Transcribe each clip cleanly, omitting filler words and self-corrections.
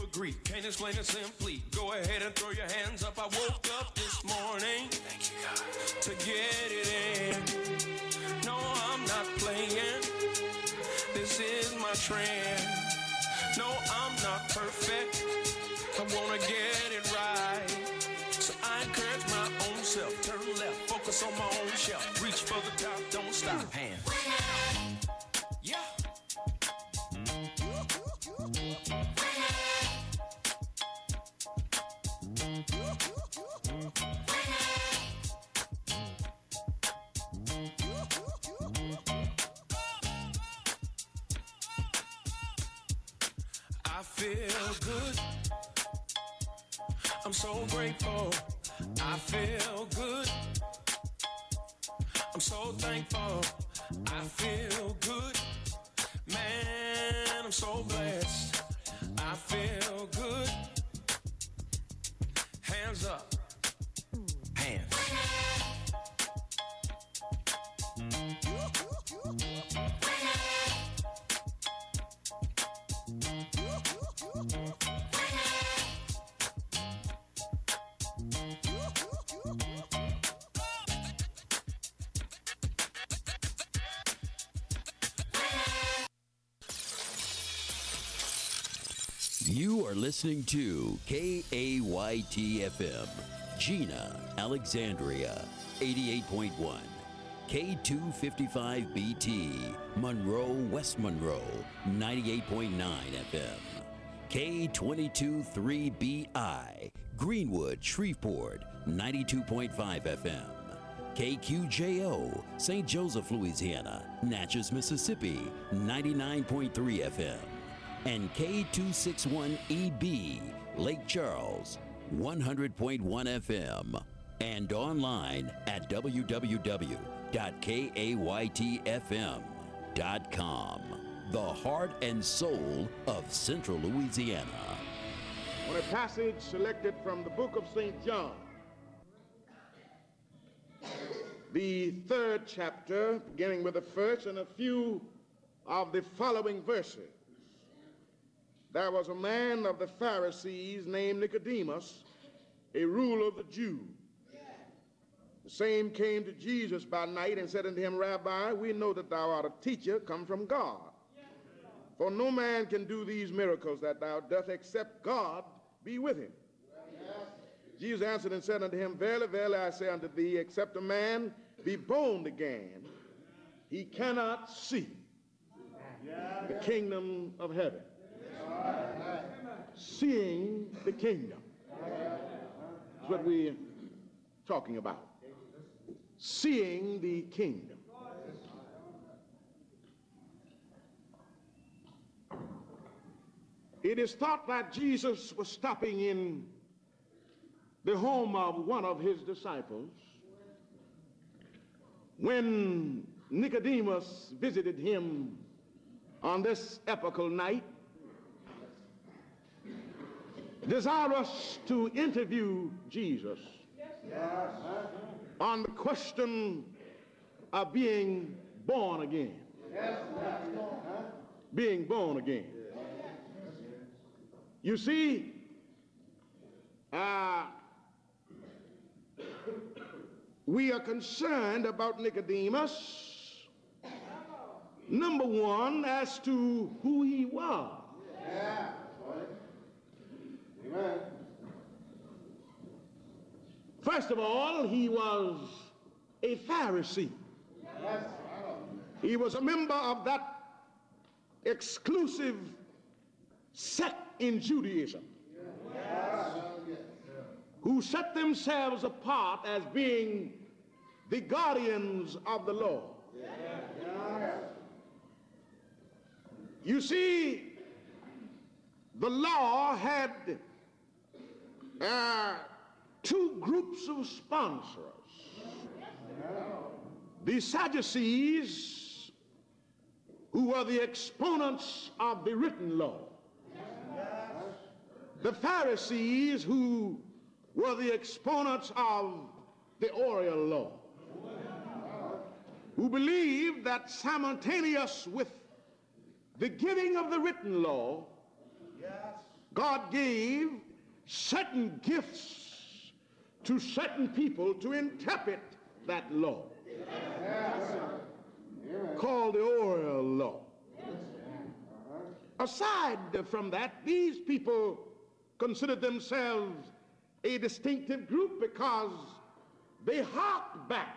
agree. Can't explain it simply. Go ahead and throw your hands up. I woke up this morning. Thank you, God. To get it in. No, I'm not playing. This is my trend. No, I'm not perfect. I wanna get it right. So I encourage my own self. Turn left, focus on my own shelf. Reach for the top, don't stop. Hands. Yeah. I feel good. I'm so grateful. I feel good. I'm so thankful. I feel good. Man, I'm so blessed. I feel good. Hands up. Hands. You are listening to KAYT-FM, Gina, Alexandria, 88.1. K255BT, Monroe, West Monroe, 98.9 FM. K22-3BI, Greenwood, Shreveport, 92.5 FM. KQJO, St. Joseph, Louisiana, Natchez, Mississippi, 99.3 FM. And K261EB, Lake Charles, 100.1 FM. And online at www.kaytfm.com. The heart and soul of Central Louisiana. On a passage selected from the book of St. John, the 3rd chapter, beginning with the first and a few of the following verses. There was a man of the Pharisees named Nicodemus, a ruler of the Jews. The same came to Jesus by night and said unto him, Rabbi, we know that thou art a teacher come from God. For no man can do these miracles that thou dost except God be with him. Jesus answered and said unto him, Verily, verily, I say unto thee, except a man be born again, he cannot see the kingdom of heaven. Seeing the kingdom is what we're talking about. Seeing the kingdom. It is thought that Jesus was stopping in the home of one of his disciples when Nicodemus visited him on this epochal night, desirous to interview Jesus on the question of being born again. Being born again. You see, we are concerned about Nicodemus, number one, as to who he was. Amen. First of all, he was a Pharisee. Yes. He was a member of that exclusive sect in Judaism, yes, who set themselves apart as being the guardians of the law. Yes. You see, the law had two groups of sponsors. The Sadducees, who were the exponents of the written law. The Pharisees, who were the exponents of the oral law, who believed that simultaneous with the giving of the written law, God gave certain gifts to certain people to interpret that law, called the oral law. Aside from that, these people considered themselves a distinctive group because they harked back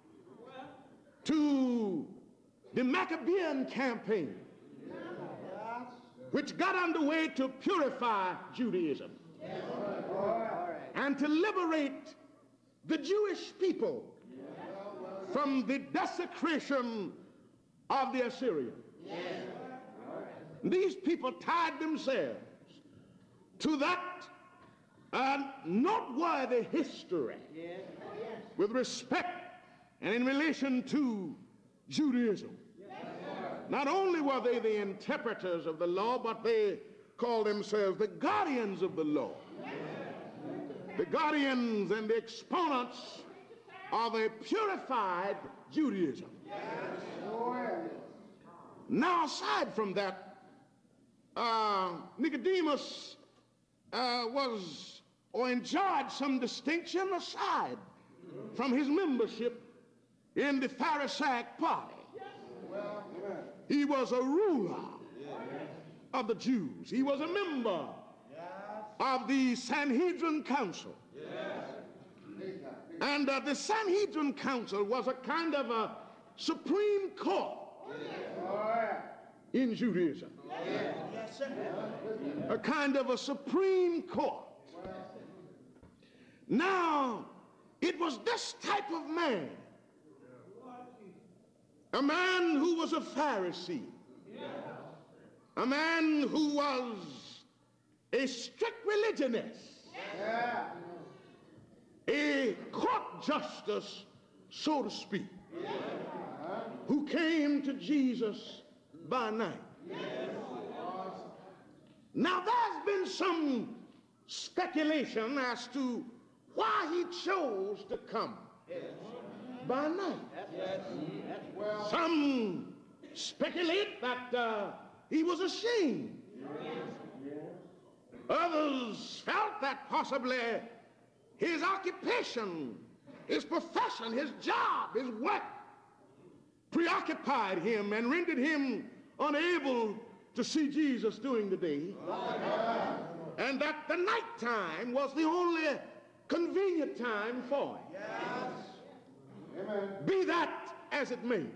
to the Maccabean campaign, which got underway to purify Judaism and to liberate the Jewish people from the desecration of the Assyrians. These people tied themselves to that noteworthy history with respect and in relation to Judaism. Not only were they the interpreters of the law, but they called themselves the guardians of the law. The guardians and the exponents of a purified Judaism. Now, aside from that, Nicodemus was or enjoyed some distinction aside from his membership in the Pharisaic party. He was a ruler of the Jews. He was a member of the Sanhedrin Council. And the Sanhedrin Council was a kind of a supreme court in Judaism. A kind of a supreme court. Now, it was this type of man, a man who was a Pharisee, a man who was a strict religionist, a court justice, so to speak, who came to Jesus by night. Now, there's been some speculation as to why he chose to come by night. Some speculate that he was ashamed. Others felt that possibly his occupation, his profession, his job, his work preoccupied him and rendered him unable to see Jesus during the day, and that the nighttime was the only convenient time for him. Be that as it may.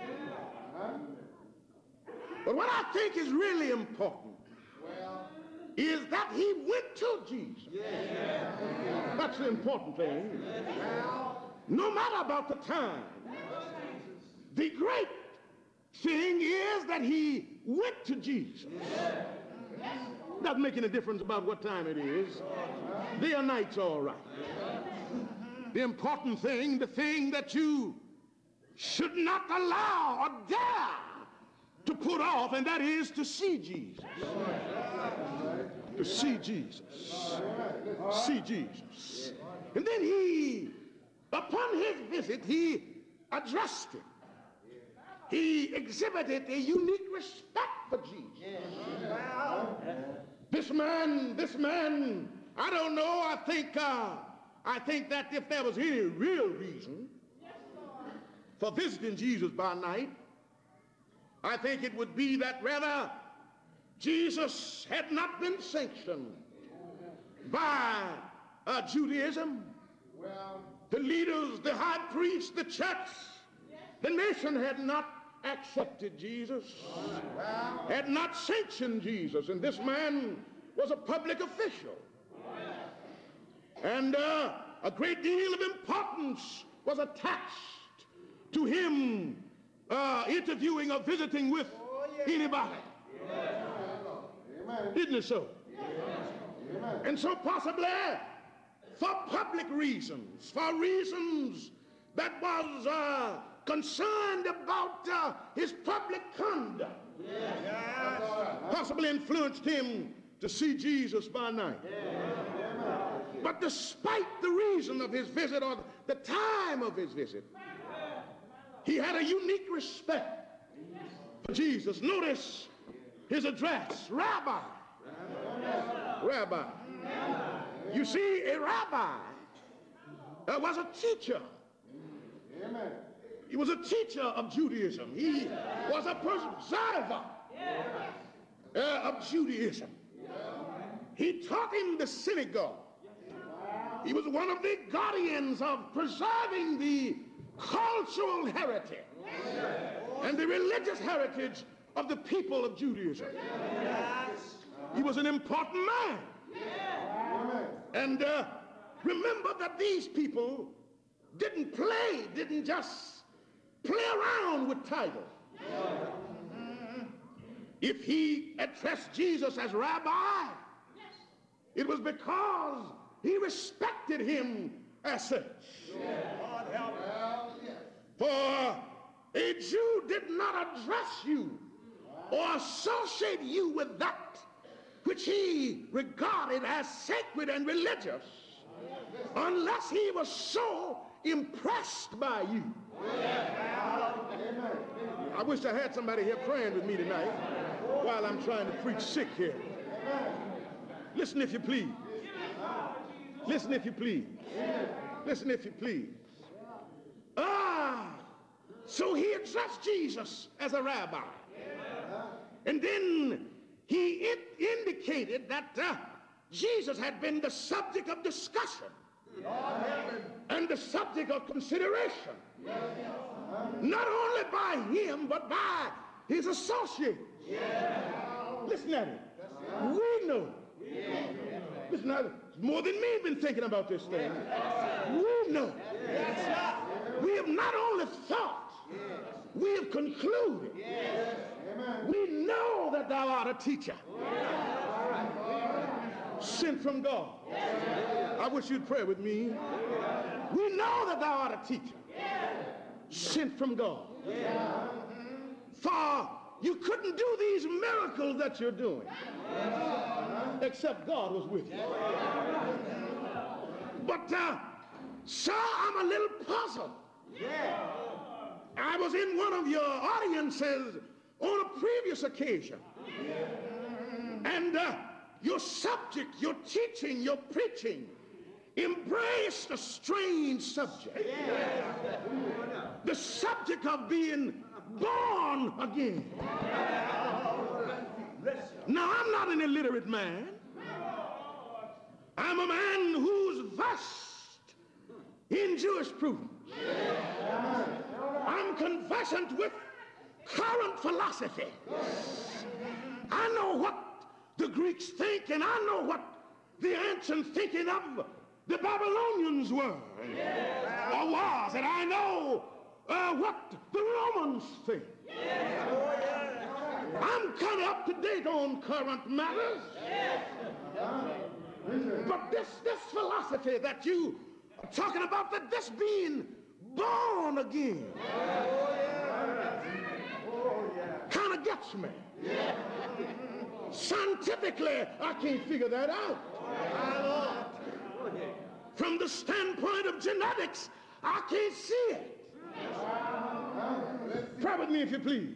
But what I think is really important is that he went to Jesus. That's the important thing. No matter about the time, the great thing is that he went to Jesus. Doesn't make any difference about what time it is. Day or night's all right. The important thing, the thing that you should not allow or dare to put off, and that is to see Jesus. To see Jesus. See Jesus. And then he, upon his visit, he addressed him. He exhibited a unique respect for Jesus. This man, I don't know, I think that if there was any real reason for visiting Jesus by night, I think it would be that rather Jesus had not been sanctioned by Judaism. The leaders, the high priest, the church, the nation had not accepted Jesus, had not sanctioned Jesus, and this man was a public official. And a great deal of importance was attached to him interviewing or visiting with anybody. Isn't it so? And so possibly for public reasons, for reasons that was concerned about his public conduct, possibly influenced him to see Jesus by night. But despite the reason of his visit or the time of his visit, he had a unique respect for Jesus. Notice his address: Rabbi, rabbi. You see, a rabbi was a teacher. He was a teacher of Judaism. He was a preserver of Judaism. He taught in the synagogue. He was one of the guardians of preserving the cultural heritage and the religious heritage of the people of Judaism. He was an important man. And remember that these people didn't just play around with titles. If he addressed Jesus as rabbi, it was because he respected him as such. For a Jew did not address you or associate you with that which he regarded as sacred and religious unless he was so impressed by you. I wish I had somebody here praying with me tonight while I'm trying to preach sick here. Listen if you please. Listen if you please. Listen if you please. So he addressed Jesus as a rabbi. And then he indicated that Jesus had been the subject of discussion and the subject of consideration, not only by him, but by his associates. Listen at it. We know. Listen at it. More than me been thinking about this thing. We know. We have not only thought, we have concluded. We know that thou art a teacher sent from God. I wish you'd pray with me. We know that thou art a teacher sent from God. For you couldn't do these miracles that you're doing except God was with you. But sir, I'm a little puzzled. I was in one of your audiences on a previous occasion, and your subject, your teaching, your preaching embraced a strange subject. The subject of being born again. Now, I'm not an illiterate man. I'm a man who's versed in jurisprudence. I'm conversant with current philosophy. I know what the Greeks think, and I know what the ancient thinking of the Babylonians were or was, and I know what the Romans think. I'm kind of up to date on current matters. But this philosophy that you are talking about, that this being born again, kind of gets me. Scientifically, I can't figure that out. From the standpoint of genetics, I can't see it. Try with me if you please.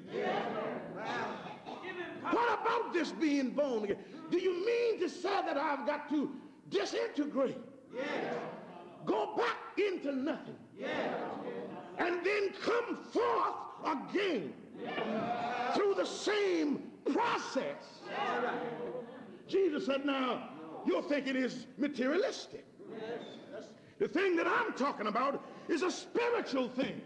What about this being born again? Do you mean to say that I've got to disintegrate? Go back into nothing? And then come forth again through the same process? Jesus said, now, you're thinking is materialistic. The thing that I'm talking about is a spiritual thing.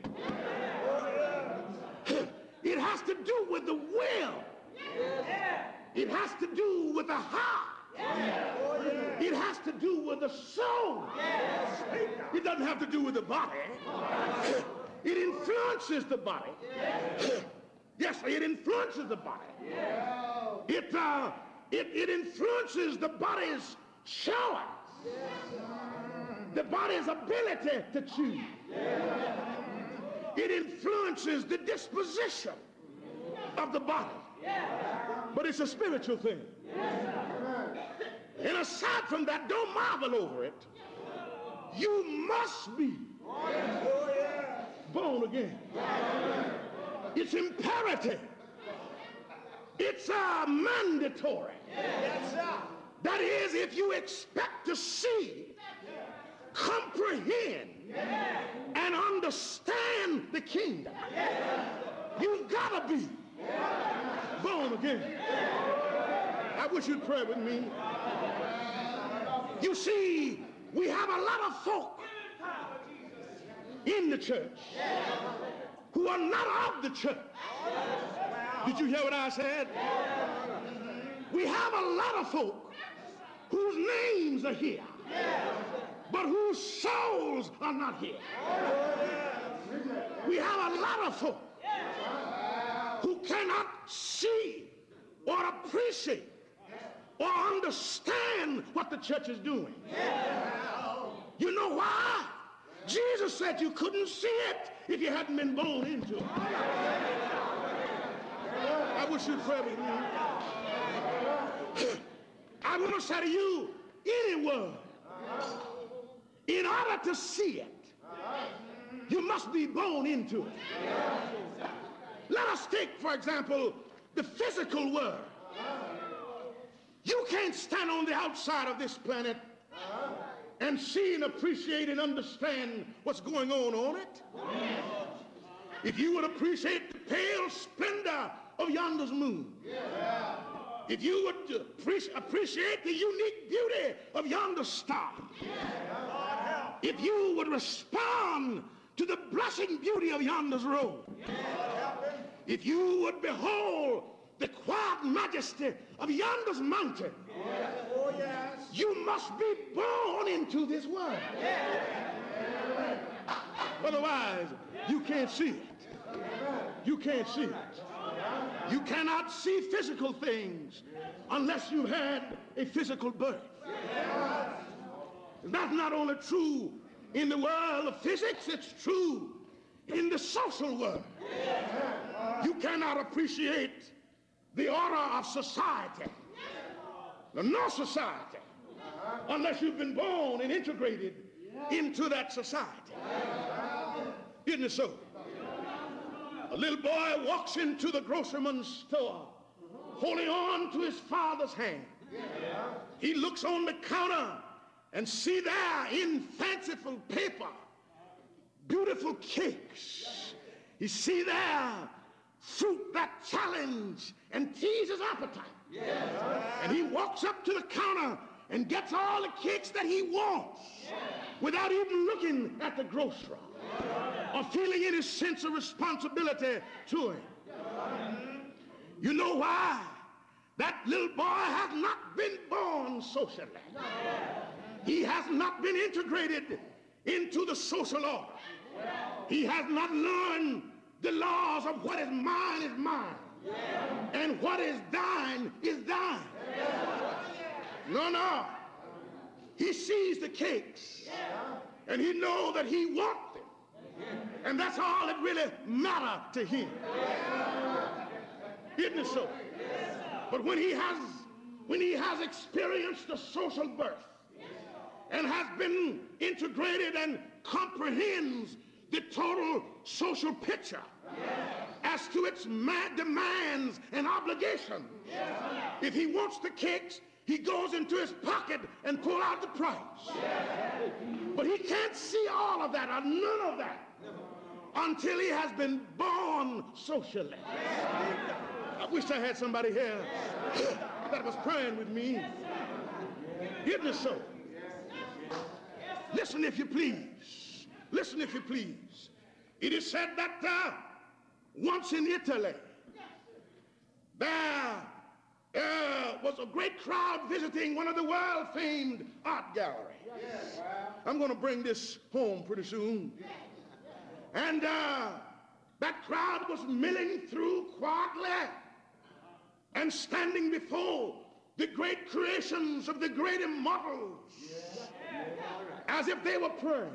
It has to do with the will. It has to do with the heart. It has to do with the soul. It doesn't have to do with the body. It influences the body. Yes, it influences the body. It influences the body's choice, the body's ability to choose. It influences the disposition of the body. But it's a spiritual thing. And aside from that, don't marvel over it. You must be born again. It's imperative. It's mandatory. That is, if if you expect to see, comprehend, and understand the kingdom, you've got to be born again. I wish you'd pray with me. You see, we have a lot of folk in the church who are not of the church. Did you hear what I said? We have a lot of folk whose names are here, but whose souls are not here. We have a lot of folk who cannot see or appreciate or understand what the church is doing. You know why? Jesus said you couldn't see it if you hadn't been born into it. I wish you'd pray with me. I want to say to you, anyone, in order to see it, you must be born into it. Let us take, for example, the physical world. You can't stand on the outside of this planet and see and appreciate and understand what's going on it. If you would appreciate the pale splendor of yonder's moon, if you would appreciate the unique beauty of yonder star, if you would respond to the blushing beauty of yonder's robe, if you would behold the quiet majesty of yonder's mountain, you must be born into this world. Otherwise, you can't see it. You can't see it. You cannot see physical things unless you've had a physical birth. That's not only true in the world of physics, it's true in the social world. You cannot appreciate the order of society, no society, unless you've been born and integrated into that society. Isn't it so? A little boy walks into the grocerman's store holding on to his father's hand. He looks on the counter and see there in fanciful paper beautiful cakes. You see there fruit that challenge and tease his appetite. And he walks up to the counter and gets all the cakes that he wants without even looking at the grocer or feeling any sense of responsibility to him. You know why? That little boy has not been born socially. He has not been integrated into the social order. He has not learned the laws of what is mine, and what is thine is thine. No. He sees the cakes, and he knows that he wants them, and that's all that really matters to him. Isn't it so? But when he has experienced the social birth and has been integrated and comprehends the total social picture as to its demands and obligations, if he wants the cakes, he goes into his pocket and pulls out the price. But he can't see all of that or none of that until he has been born socially. I wish I had somebody here that was praying with me. Isn't it so? Listen if you please. Listen if you please. It is said that once in Italy, there was a great crowd visiting one of the world-famed art galleries. I'm going to bring this home pretty soon. And that crowd was milling through quietly and standing before the great creations of the great immortals as if they were praying,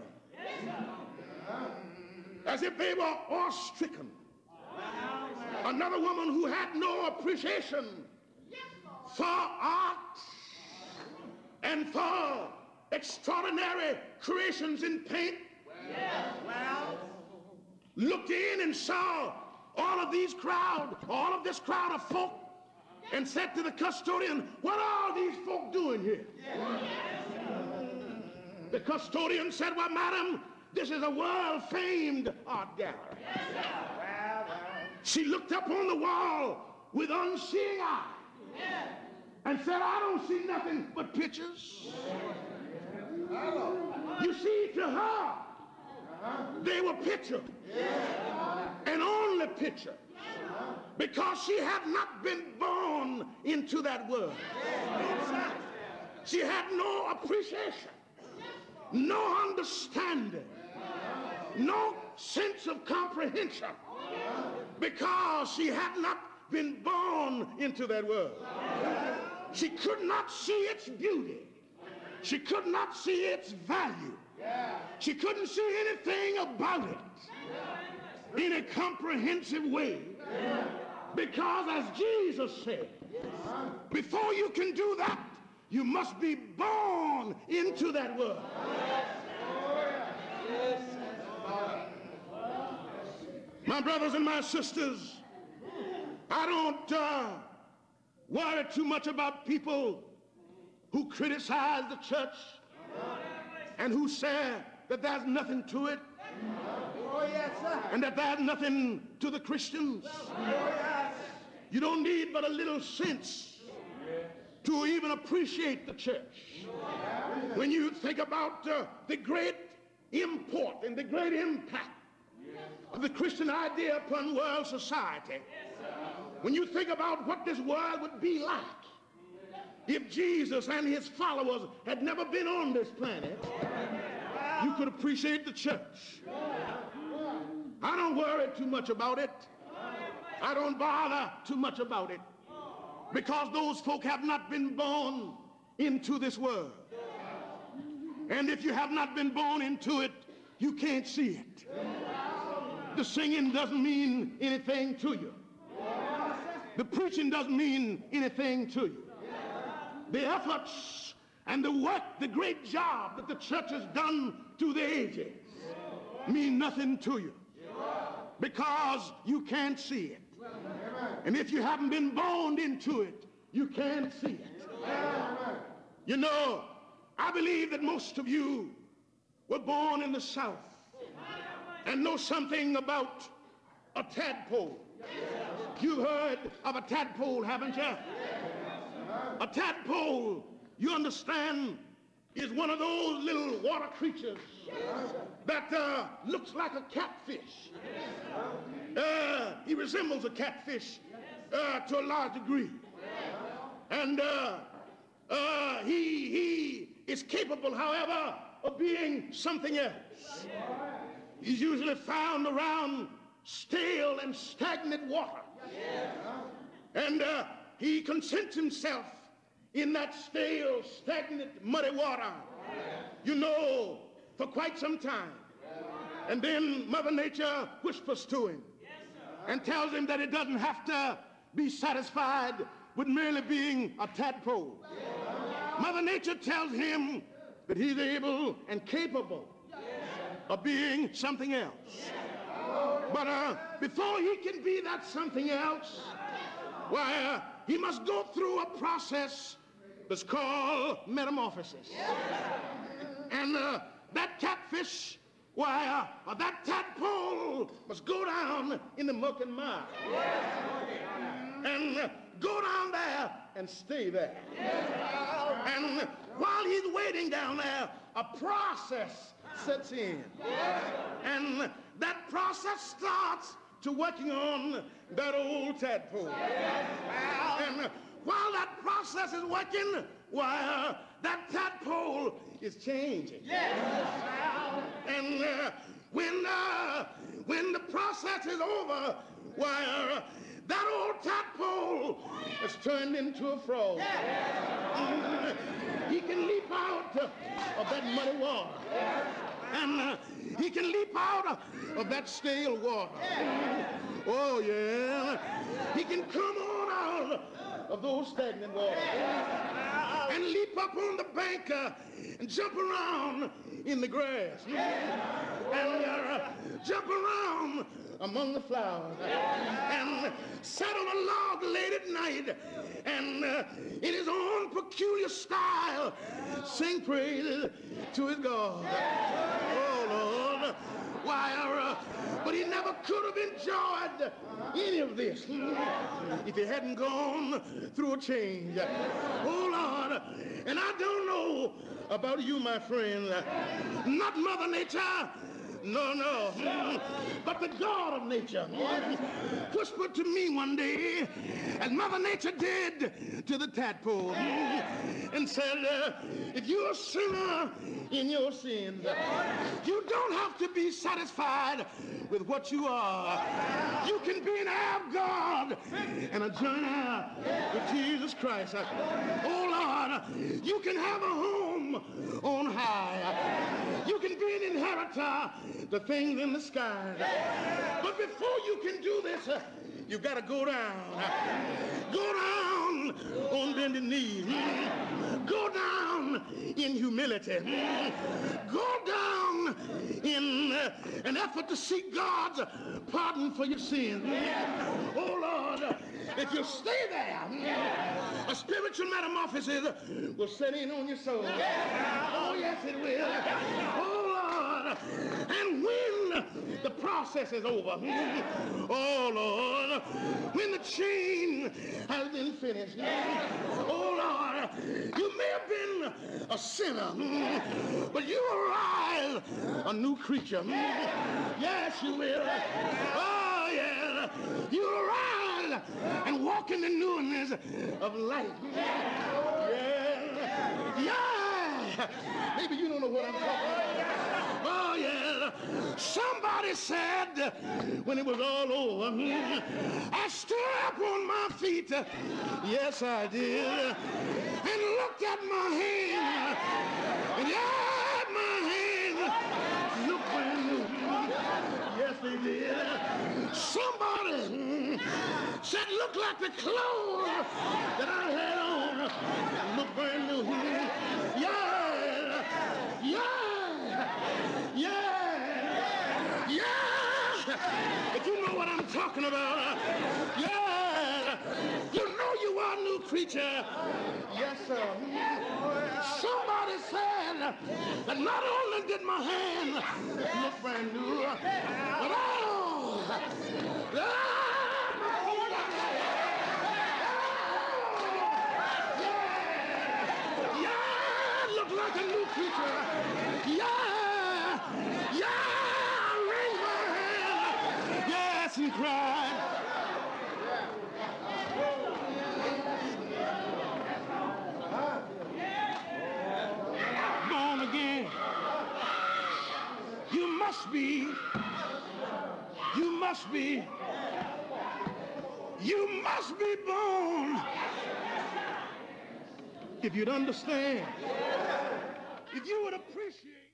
as if they were awe-stricken. Another woman who had no appreciation for art and for extraordinary creations in paint looked in and saw all of this crowd of folk, and said to the custodian, "What are all these folk doing here?" The custodian said, well, madam, this is a world-famed art gallery. She looked up on the wall with unseeing eye and said, I don't see nothing but pictures. You see, to her, they were picture and only picture, because she had not been born into that world. She had no appreciation, no understanding, no sense of comprehension, because she had not been born into that world. She could not see its beauty. She could not see its value. She couldn't see anything about it in a comprehensive way, because as Jesus said, before you can do that, you must be born into that world. My brothers and my sisters, I don't worry too much about people who criticize the church and who say that there's nothing to it, and that there's nothing to the Christians. You don't need but a little sense to even appreciate the church. When you think about the great import and the great impact of the Christian idea upon world society, when you think about what this world would be like if Jesus and his followers had never been on this planet, you could appreciate the church. I don't worry too much about it. I don't bother too much about it, because those folk have not been born into this world. And if you have not been born into it, you can't see it. The singing doesn't mean anything to you. The preaching doesn't mean anything to you. The efforts and the work, the great job that the church has done through the ages mean nothing to you, because you can't see it. And if you haven't been born into it, you can't see it. You know, I believe that most of you were born in the South and know something about a tadpole. You've heard of a tadpole, haven't you? A tadpole, you understand, is one of those little water creatures that looks like a catfish. He resembles a catfish to a large degree. And he is capable, however, of being something else. He's usually found around stale and stagnant water. And he consents himself in that stale, stagnant, muddy water, you know, for quite some time. And then Mother Nature whispers to him and tells him that he doesn't have to be satisfied with merely being a tadpole. Mother Nature tells him that he's able and capable of being something else. But before he can be that something else, why, he must go through a process that's called metamorphosis. And that catfish, why, that tadpole must go down in the muck and mire. And go down there and stay there. And while he's waiting down there, a process sets in. And that process starts to working on that old tadpole. And while that process is working, why, that tadpole is changing. And when the process is over, why, that old tadpole is turned into a frog. He can leap out of that muddy water. And he can leap out of that stale water. Oh, yeah. He can come on out of those stagnant waters and leap up on the bank and jump around in the grass and jump around among the flowers and sat on a log late at night and in his own peculiar style sing praises to his God. Oh, Lord. Why, but he never could have enjoyed any of this if he hadn't gone through a change. Oh, Lord. And I don't know about you, my friend. Not Mother Nature. No. But the God of nature whispered to me one day, as Mother Nature did to the tadpole, and said, if you're a sinner in your sins, you don't have to be satisfied with what you are. You can be an heir of God and a joint heir with Jesus Christ. Oh, Lord, you can have a home on high. You can be an inheritor the things in the sky. But before you can do this, you've got to go down. Go down on bended knees. Go down in humility. Go down in an effort to seek God's pardon for your sins. Oh, Lord, if you stay there, a spiritual metamorphosis will set in on your soul. Oh, yes, it will. Oh, Lord. And when the process is over, oh, Lord, when the chain has been finished, oh, Lord, you may have been a sinner, but you arise a new creature. Yes, you will. Oh, yeah. You arise and walk in the newness of life. Yeah. Maybe you don't know what I'm talking about. Oh, yeah. Somebody said when it was all over, I stood up on my feet. Yes, I did. And looked at my hands. And yeah, my hands looked brand new. Yes, they did. Somebody said, look like the clothes that I had on. Look brand new. Yeah. If you know what I'm talking about, yeah. You know you are a new creature. Yes, sir. Somebody said that not only did my hand look brand new, but look like a new creature. Yeah, raise my hand. Yes, and cry. Born again. You must be born. If you'd understand, if you would appreciate.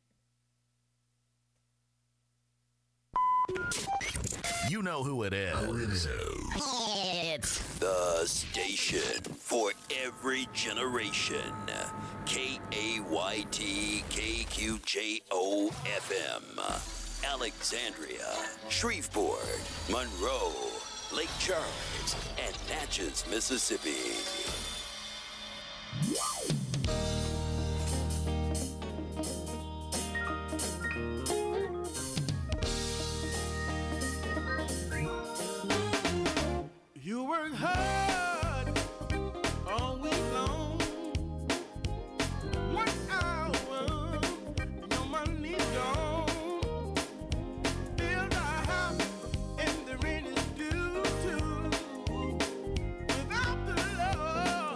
You know who it is. It's the station for every generation. KAYT KQJO FM. Alexandria, Shreveport, Monroe, Lake Charles, and Natchez, Mississippi. You work hard all week long. 1 hour, your money's gone. Build a house and the rent is due too. Without the love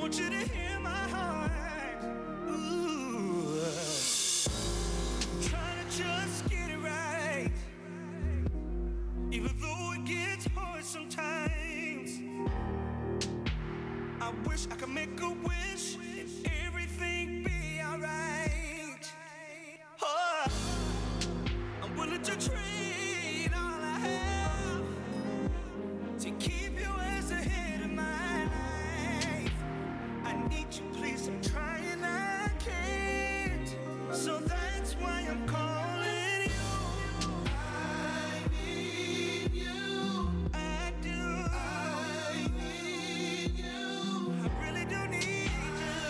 want you to hear my heart. Ooh. Trying to just get it right, even though it gets hard sometimes. I wish I could make a wish and everything be alright. Oh, I'm willing to trade all I have to keep you as the head of my life. I need you, please, I'm trying, I can't. So that's why I'm calling you. I need you. I do. I need you. I really do need you.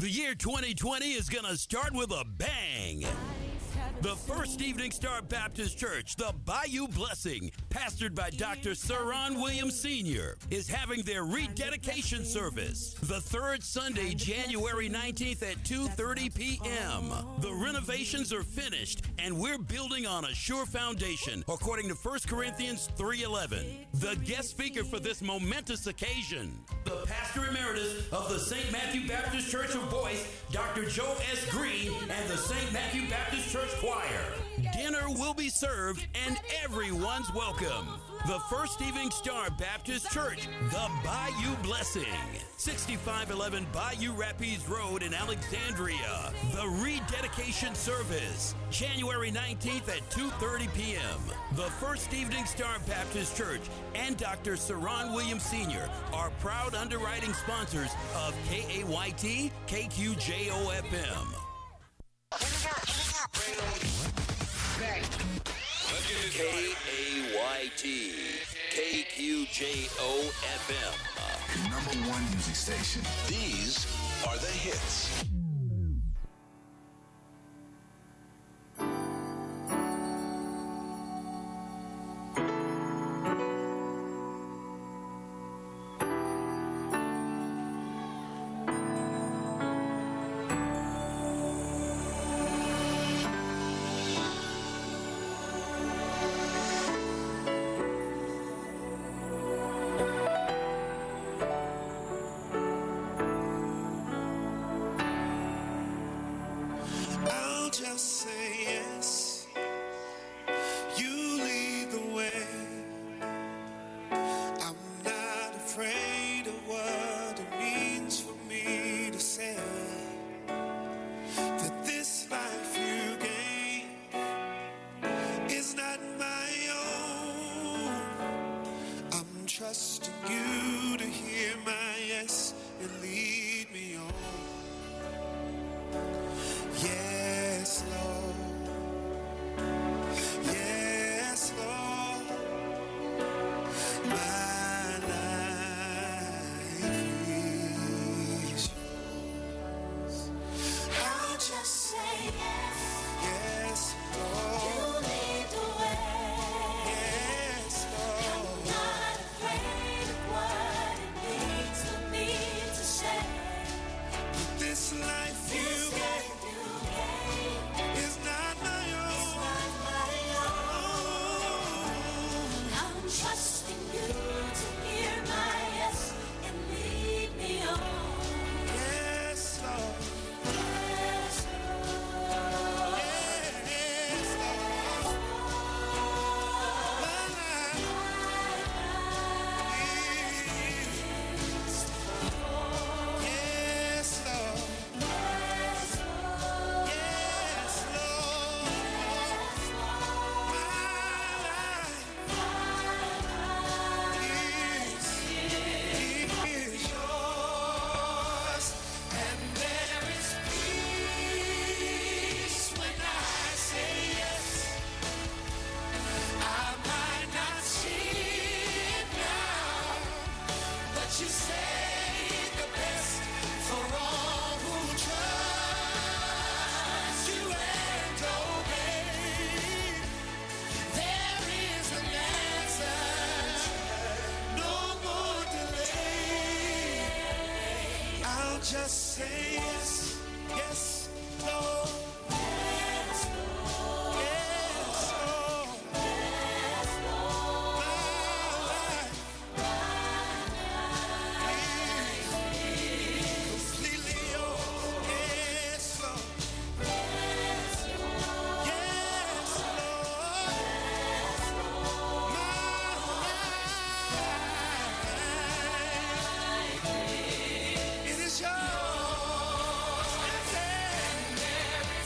The year 2020 is going to start with a bang. The First Evening Star Baptist Church, the Bayou Blessing, pastored by Dr. Saron Williams Sr., is having their rededication service the third Sunday, January 19th at 2:30 p.m. The renovations are finished, and we're building on a sure foundation, according to 1 Corinthians 3:11. The guest speaker for this momentous occasion, the Pastor Emeritus of the St. Matthew Baptist Church of Boyce, Dr. Joe S. Green, and the St. Matthew Baptist Church Choir. Dinner will be served and everyone's welcome. The First Evening Star Baptist Church, the Bayou Blessing, 6511 Bayou Rapids Road in Alexandria. The rededication service, January 19th at 2:30 p.m. The First Evening Star Baptist Church and Dr. Saron Williams Sr. are proud underwriting sponsors of KAYT KQJO-FM. KAYT KQJO-FM. Number one music station. These are the hits. Trusting you to hear my yes and lead me on. Yes, Lord. Yes, Lord. My life is yours. I'll just say yes. Yes, Lord. You lead the way. Yes, Lord. This life you gave is not my own. I'm trusting you to hear my yes and lead me on. Yes, Lord. Yes, Lord. Yes, Lord. My life is yes, Lord. You say the best for all who trust you and obey. There is an answer, no more delay. I'll just say yes, yes, Lord. Yes, Lord. Yes, Lord. Yes, Lord. My life. Completely yours. Yes, Lord. Yes, Lord. Yes, Lord. My life, it is yours. And there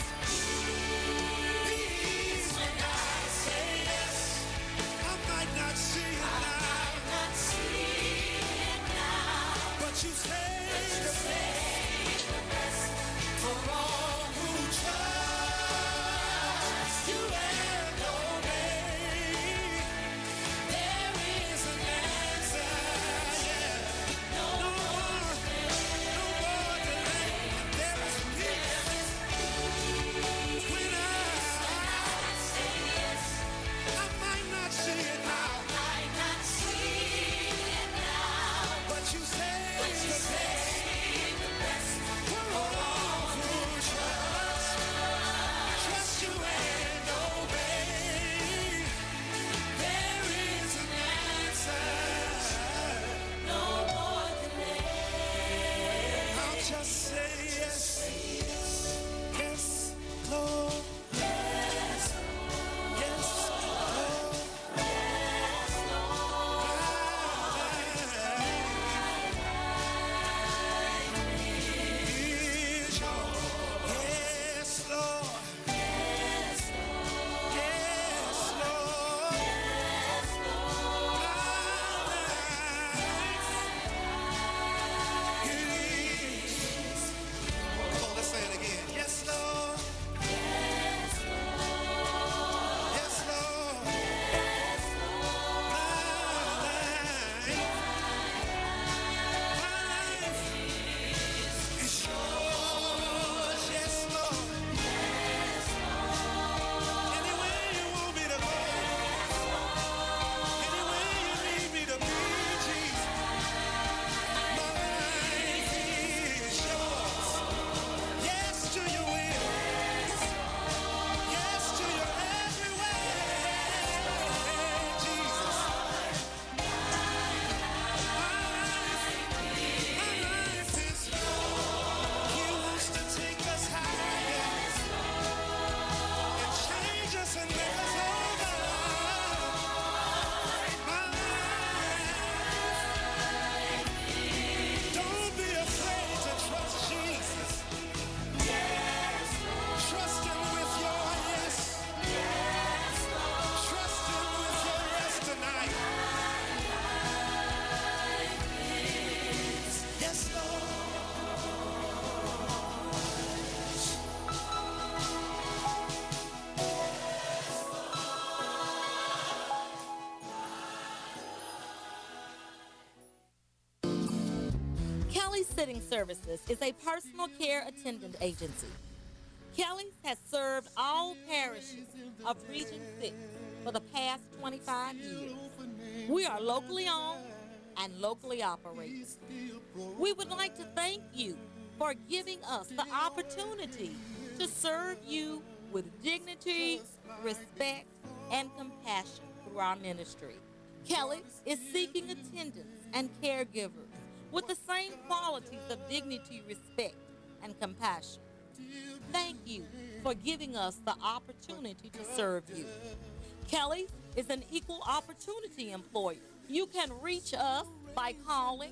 Kelly Sitting Services is a personal care attendant agency. Kelly's has served all parishes of Region 6 for the past 25 years. We are locally owned and locally operated. We would like to thank you for giving us the opportunity to serve you with dignity, respect, and compassion through our ministry. Kelly is seeking attendants and caregivers with the same qualities of dignity, respect, and compassion. Thank you for giving us the opportunity to serve you. Kelly is an equal opportunity employer. You can reach us by calling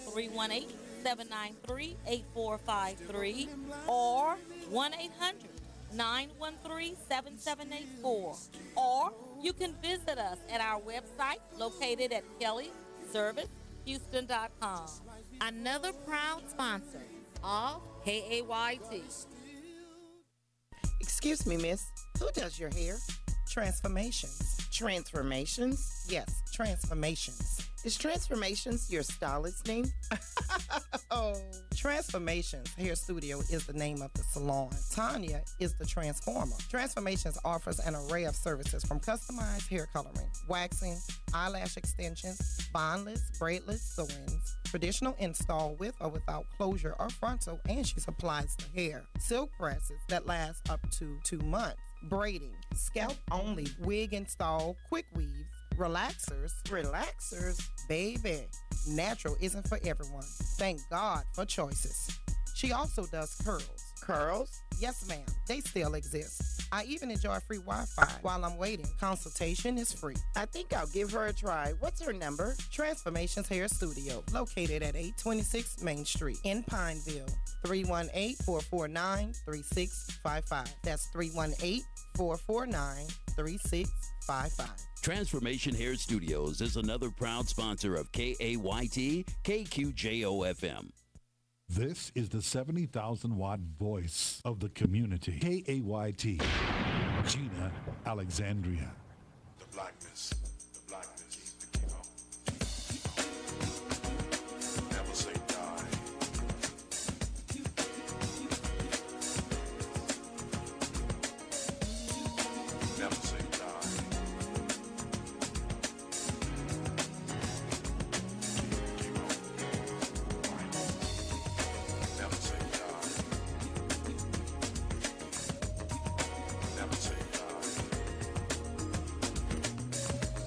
318-793-8453 or 1-800-913-7784. Or you can visit us at our website located at kellyservicehouston.com. Another proud sponsor of KAYT. Excuse me, miss. Who does your hair? Transformations. Transformations? Yes, Transformations. Is Transformations your stylist name? Oh. Transformations Hair Studio is the name of the salon. Tanya is the transformer. Transformations offers an array of services from customized hair coloring, waxing, eyelash extensions, bondless, braidless sew-ins, traditional install with or without closure or frontal, and she supplies the hair. Silk presses that last up to 2 months. Braiding, scalp only, wig install, quick weaves, relaxers, baby. Natural isn't for everyone. Thank God for choices. She also does curls. Curls? Yes, ma'am. They still exist. I even enjoy free Wi-Fi while I'm waiting. Consultation is free. I think I'll give her a try. What's her number? Transformations Hair Studio, located at 826 Main Street in Pineville. 318-449-3655. That's 318-449-3655. Transformation Hair Studios is another proud sponsor of KAYT, KQJO-FM. This is the 70,000-watt voice of the community. KAYT, Gina Alexandria. The blackness needs to keep on. Never say die. Never say die. Keep on. Never say die. Never say die.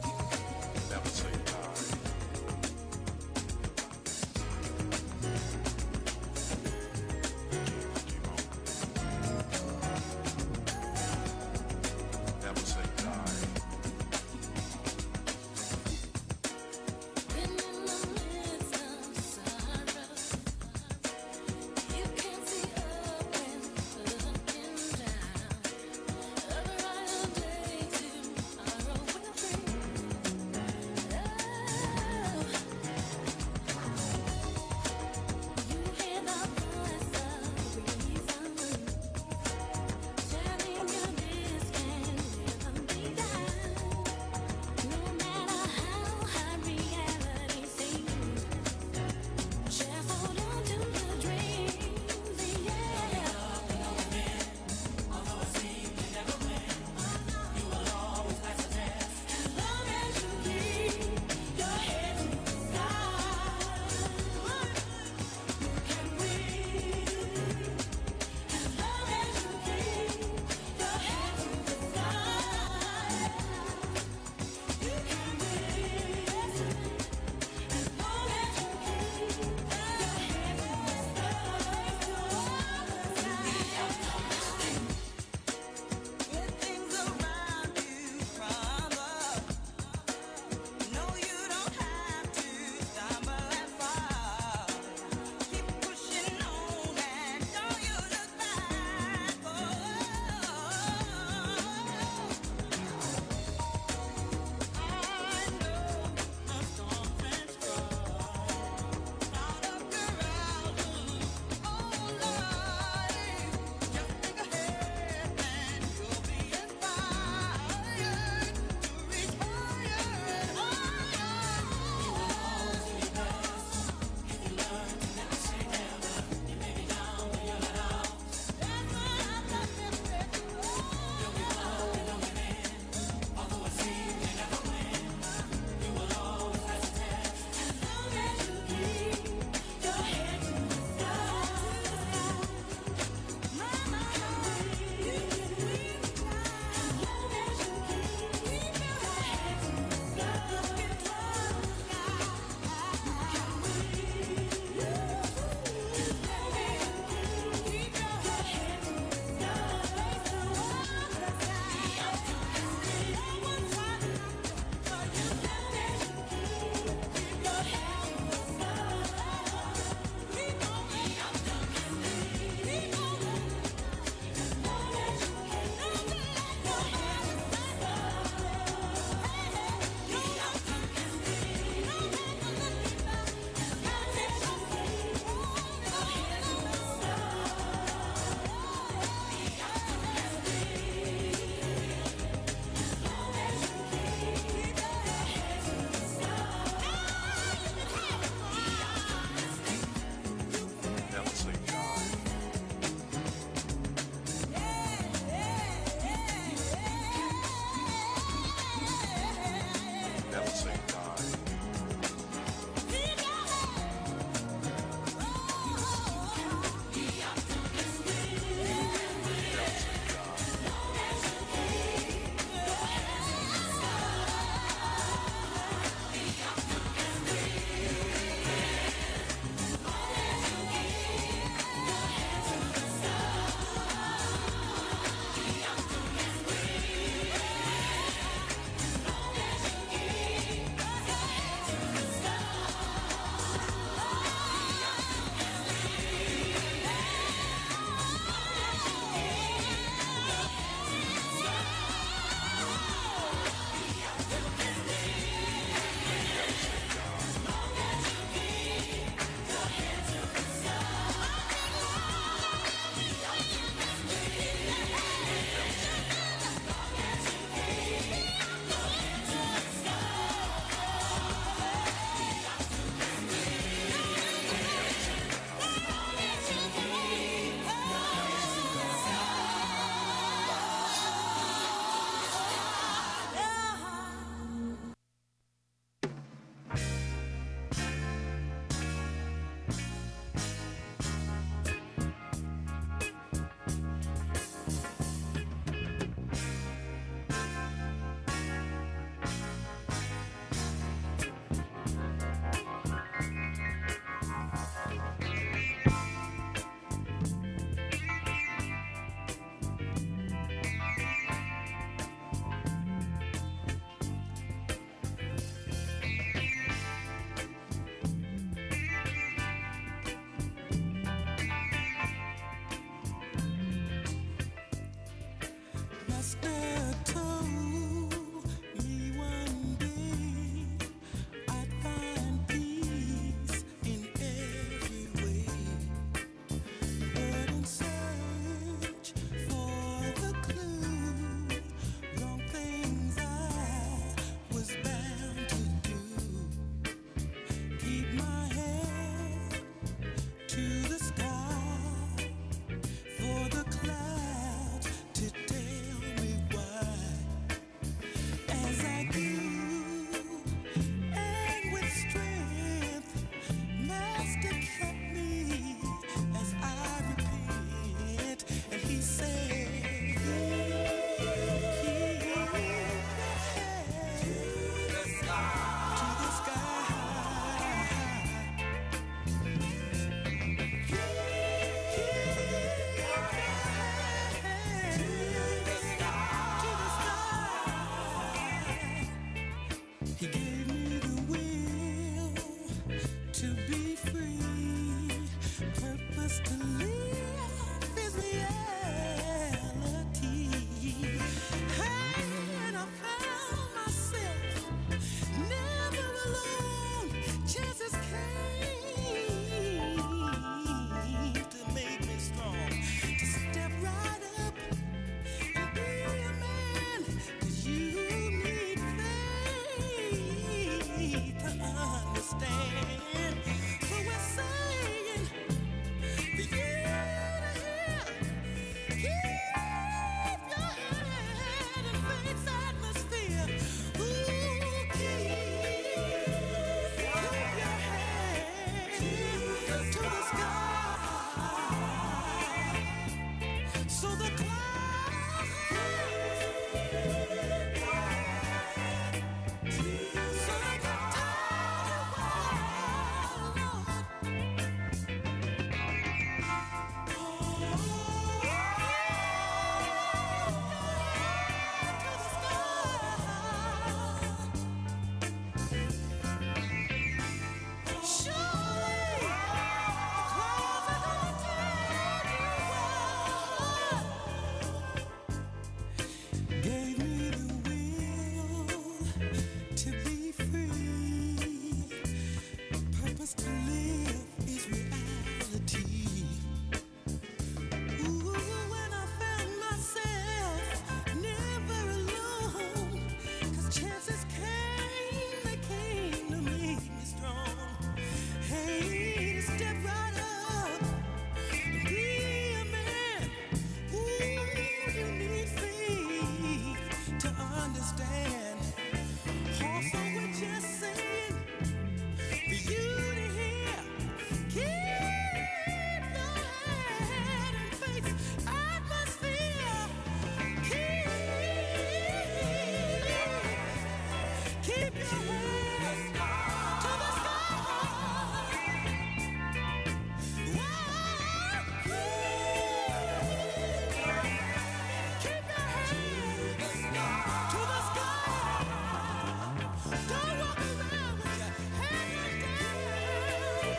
just a cat.